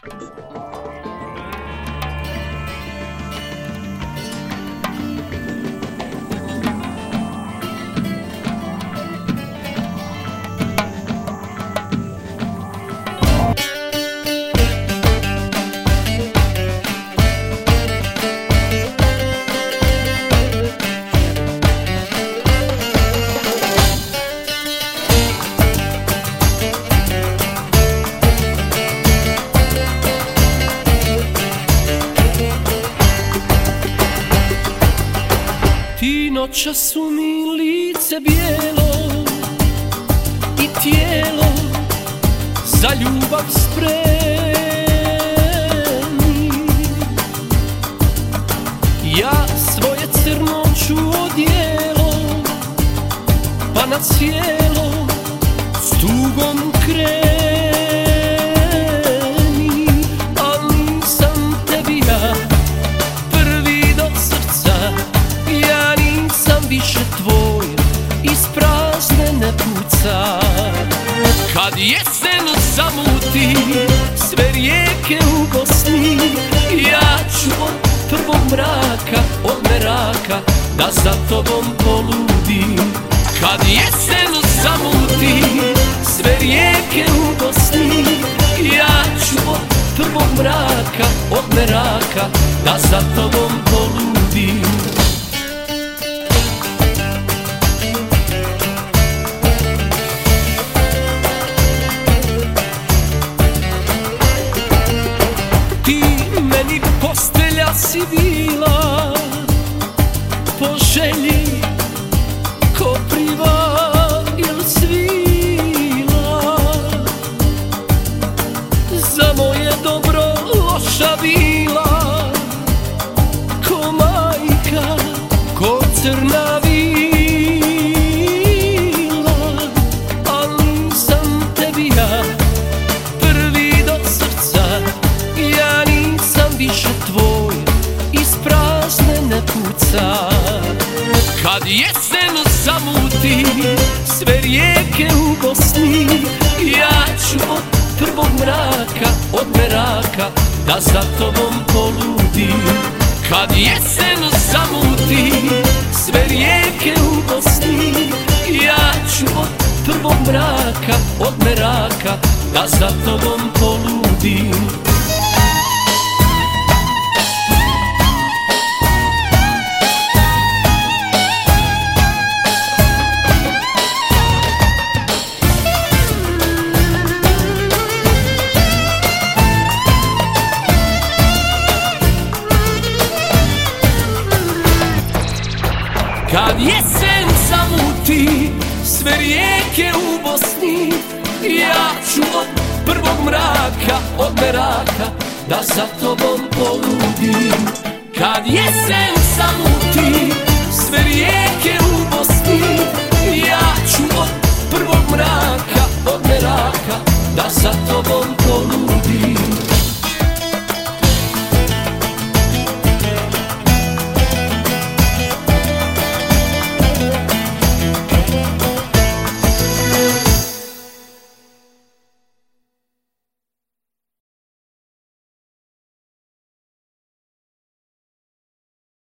Noća su mi lice bijelo i tijelo za ljubav spremni. Ja svoje crno ću odijelo pa na cijelo s tugom kreni. Al nisam tebi ja prvi do srca, ja nisam više tvoj, iz prazne ne puca. Kad jesen zamuti sve rijeke u Bosni, ja ću od prvog mraka, od meraka, da za tobom poludim. Kad jesen zamuti sve rijeke u Bosni, ja ću od prvog mraka, od meraka, da za tobom poludim. Postelja si bila po želji kopriva ili svila, za moje dobro loša bila, ko majka, ko crna vila. Al nisam tebi ja prvi do srca, ja nisam više tvoj, iz prazne ne puca. Kad jesen zamuti sve rijeke u Bosni, ja ću od prvog mraka, od meraka, da za tobom poludim. Kad jesen zamuti sve rijeke u Bosni, ja ću od prvog mraka, od meraka, da za tobom poludim. Kad jesen zamuti sve rijeke u Bosni, ja ću od prvog mraka, od meraka, da za tobom poludim. Kad jesen zamuti sve rijeke u Bosni,